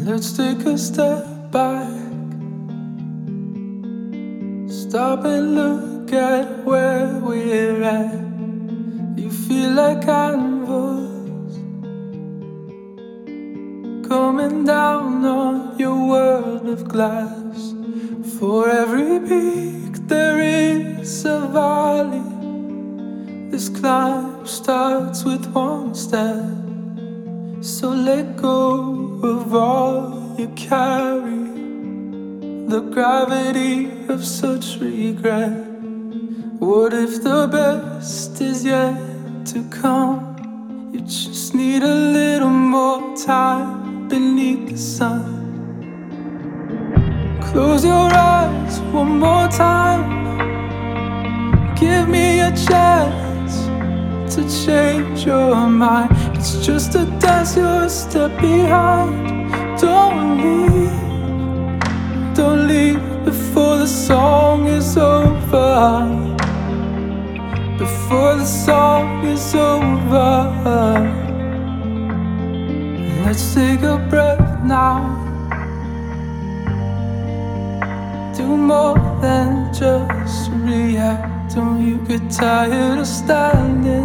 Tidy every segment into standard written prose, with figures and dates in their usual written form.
Let's take a step back. Stop and look at where we're at. You feel like canvas coming down on your world of glass. For every peak there is a valley. This climb starts with one step. So let go of all you carry, the gravity of such regret. What if the best is yet to come? You just need a little more time beneath the sun. Close your eyes one more time. Give me a chance to change your mind. It's just a dance, you're a step behind. Don't leave before the song is over. Before the song is over. Let's take a breath now. Do more than just react. Don't you get tired of standing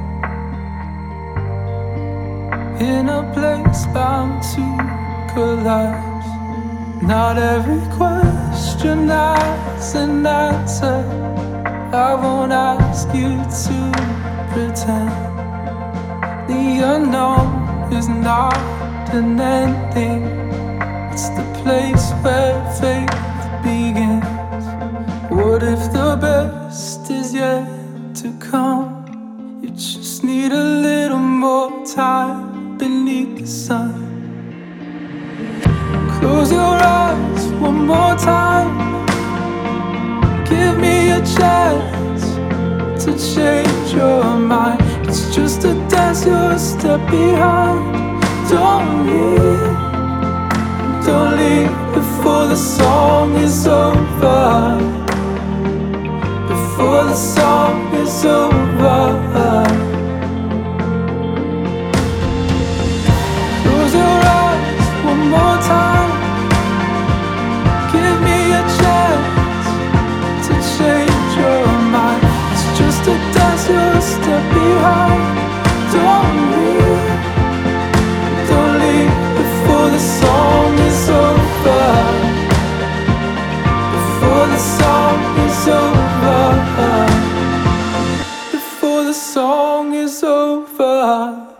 in a place bound to collapse? Not every question has an answer. I won't ask you to pretend. The unknown is not an ending. It's the place where faith begins. What if the best is yet to come? You just need a little more time beneath the sun. Close your eyes one more time. Give me a chance to change your mind. It's just a dance, you're a step behind. Don't leave before the song is over. Before the song is over. Close your eyes one more time. Give me a chance to change your mind. It's just a dance, you're a step behind. Don't leave before the song is over. Before the song is over. Before the song is over.